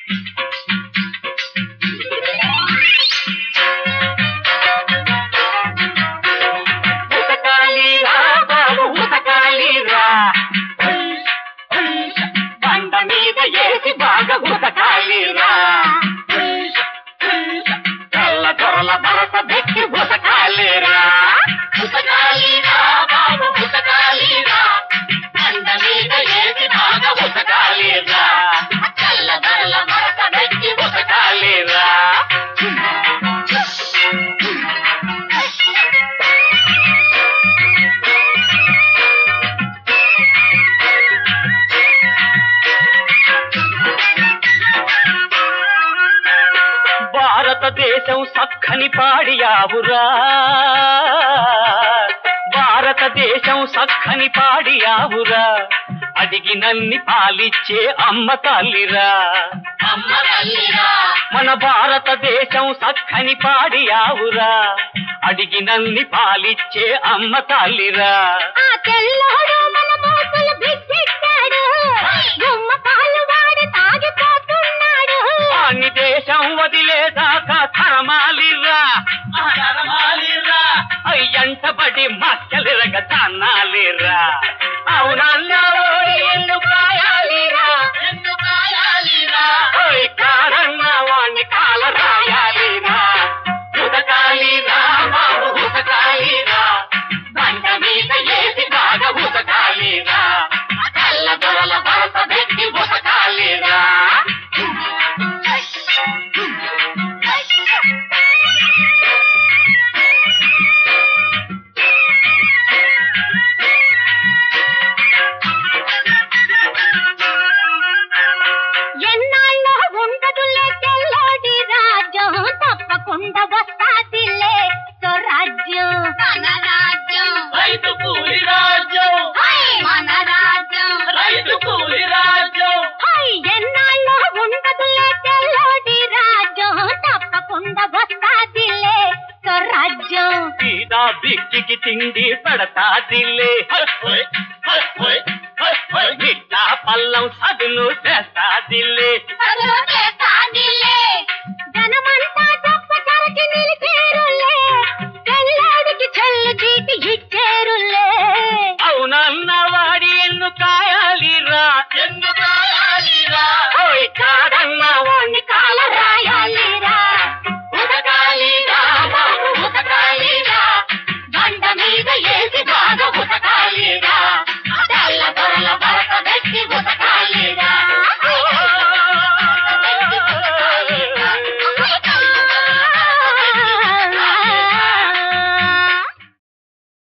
ఉతకాలిరా బాబు ఉతకాలిరా, బండ మీద ఏసి బాగా ఉతకాలిరా, తెల్ల దొరల భరత పెట్టి ఉతకాలిరా. ఉతకాలిరా బాబు ఉతకాలిరా, బండ మీద ఏసి బాగా ఉతకాలిరా, తెల్ల దొరల భరత పెట్టి ఉతకాలిరా. భారతదేశం సక్కని పాడియావురా, భారతదేశం సక్కని పాడియావురా, అడిగినన్ని పాలిచ్చే అమ్మ తల్లిరా, అమ్మ తల్లిరా. మన భారతదేశం సక్కని పాడియావురా, అడిగినన్ని పాలిచ్చే అమ్మ తల్లిరా. అన్ని దేశం వదిలేదాకా తరమాలిరా, తరమాలిరా, అయ్యంటబడి మక్కలిరగ తన్నాలిరా. అవునన్నా ఎందుకాయాలిరా, ఎందుకాయాలిరా, కారన్నా వాణ్ణి కాల రాయాలిరా. ఉతకాలిరా బాబు ఉతకాలిరా, బండ మీద ఏసి బాగా ఉతకాలిరా, తెల్ల దొరల భరత పెట్టి ఉతకాలిరా. ఎన్నాళ్ళో ఉండదులే తెల్లోడి రాజ్యం, తప్పకుండా వస్తాదిలే స్వరాజ్యం. మన రాజ్యం రైతు కూలి రాజ్యం, మన రాజ్యం రైతు కూలి రాజ్యం. ఎన్నాళ్ళో ఉండదులే తెల్లోడి రాజ్యం, తప్పకుండా వస్తాదిలే స్వరాజ్యం. సీదా బిక్కికి తిండి పెడతాదిలే, బిడ్డ పల్లం సదును చేస్తాదిలే. జనమంతా తప్ప చరచి నిలిచేరులే, తెల్లాడికి చెల్లు చీటి ఇచ్చేరులే. అవునన్న వాడి ఎన్ను కాయాలిరా, ఎన్ను